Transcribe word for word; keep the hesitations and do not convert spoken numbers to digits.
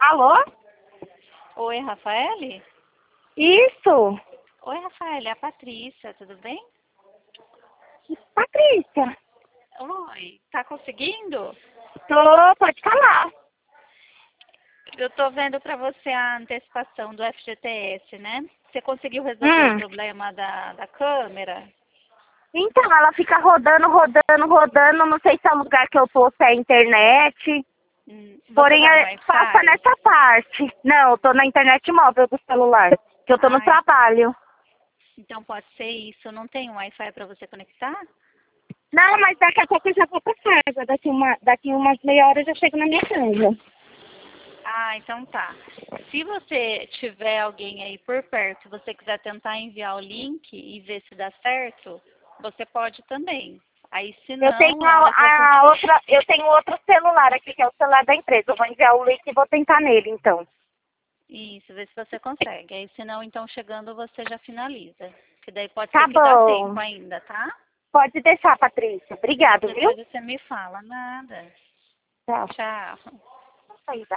Alô? Oi, Rafaele? Isso. Oi, Rafaele, é a Patrícia, tudo bem? Patrícia. Oi, tá conseguindo? Tô, pode falar. Eu tô vendo pra você a antecipação do F G T S, né? Você conseguiu resolver o Hum. problema da, da câmera? Então, ela fica rodando, rodando, rodando. Não sei se é o lugar que eu tô, se é a internet. Hum, Você Porém, tá no é- passa Wi-Fi? nessa parte. Não, eu tô na internet móvel do celular. Que eu tô no Ai, trabalho. então pode ser isso. Não tem um Wi-Fi pra você conectar? Não, mas daqui a pouco eu já vou pra casa. Daqui, uma, daqui umas meia hora eu já chego na minha casa. Ah, então tá. Se você tiver alguém aí por perto, se você quiser tentar enviar o link e ver se dá certo, você pode também. Aí, se Eu tenho não, a hora que você... a, a outra, eu tenho outro celular aqui, que é o celular da empresa. Eu vou enviar o link e vou tentar nele, então. Isso, ver se você consegue. Aí, se não, então, chegando, você já finaliza. Que daí pode Tá ser que dá bom. tempo ainda, tá? Pode deixar, Patrícia. Obrigado, viu? Depois você me fala. Nada. Tchau. Tchau. Aí,